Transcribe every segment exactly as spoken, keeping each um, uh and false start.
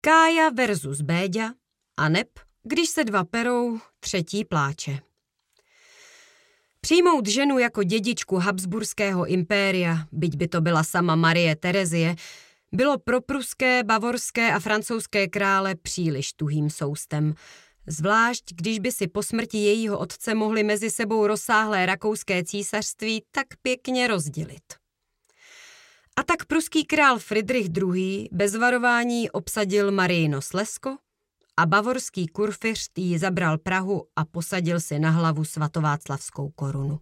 Kája versus Béďa, aneb když se dva perou, třetí pláče. Přijmout ženu jako dědičku habsburského impéria, byť by to byla sama Marie Terezie, bylo pro pruské, bavorské a francouzské krále příliš tuhým soustem, zvlášť když by si po smrti jejího otce mohli mezi sebou rozsáhlé rakouské císařství tak pěkně rozdělit. A tak pruský král Fridrich druhý. bez varování obsadil Mariino Slezsko a bavorský kurfiřt jí zabral Prahu a posadil si na hlavu svatováclavskou korunu.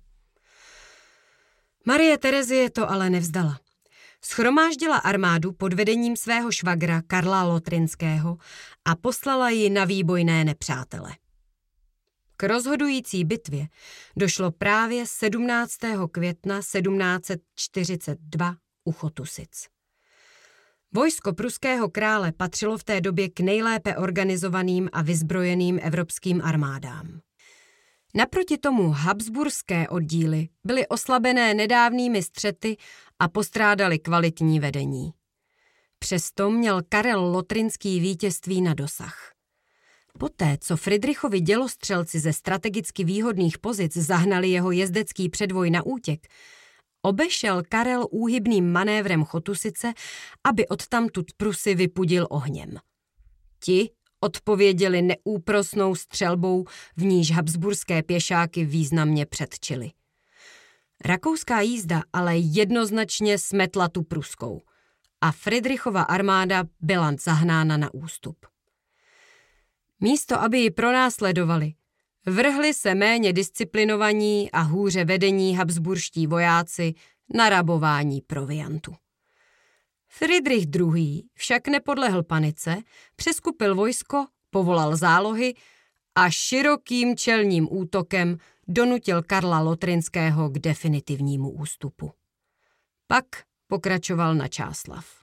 Marie Terezie to ale nevzdala. Shromáždila armádu pod vedením svého švagra Karla Lotrinského a poslala ji na výbojné nepřátele. K rozhodující bitvě došlo právě sedmnáctého května sedmnáct set čtyřicet dva u Chotusic. Vojsko pruského krále patřilo v té době k nejlépe organizovaným a vyzbrojeným evropským armádám. Naproti tomu habsburské oddíly byly oslabené nedávnými střety a postrádaly kvalitní vedení. Přesto měl Karel Lotrinský vítězství na dosah. Poté, co Fridrichovi dělostřelci ze strategicky výhodných pozic zahnali jeho jezdecký předvoj na útěk, obešel Karel úhybným manévrem Chotusice, aby odtamtud Prusy vypudil ohněm. Ti odpověděli neúprosnou střelbou, v níž habsburské pěšáky významně předčili. Rakouská jízda ale jednoznačně smetla tu pruskou a Fridrichova armáda byla zahnána na ústup. Místo, aby ji pronásledovali, vrhli se méně disciplinovaní a hůře vedení habsburští vojáci na rabování proviantu. Fridrich druhý. však nepodlehl panice, přeskupil vojsko, povolal zálohy a širokým čelním útokem donutil Karla Lotrinského k definitivnímu ústupu. Pak pokračoval na Čáslav.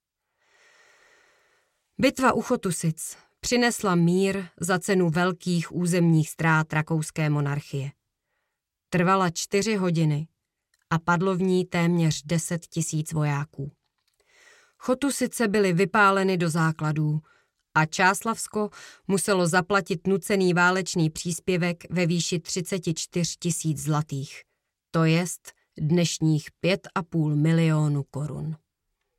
Bitva u Chotusic přinesla mír za cenu velkých územních ztrát rakouské monarchie. Trvala čtyři hodiny a padlo v ní téměř deset tisíc vojáků. Chotusice byly vypáleny do základů a Čáslavsko muselo zaplatit nucený válečný příspěvek ve výši třicet čtyři tisíc zlatých, to jest dnešních pět a půl milionu korun.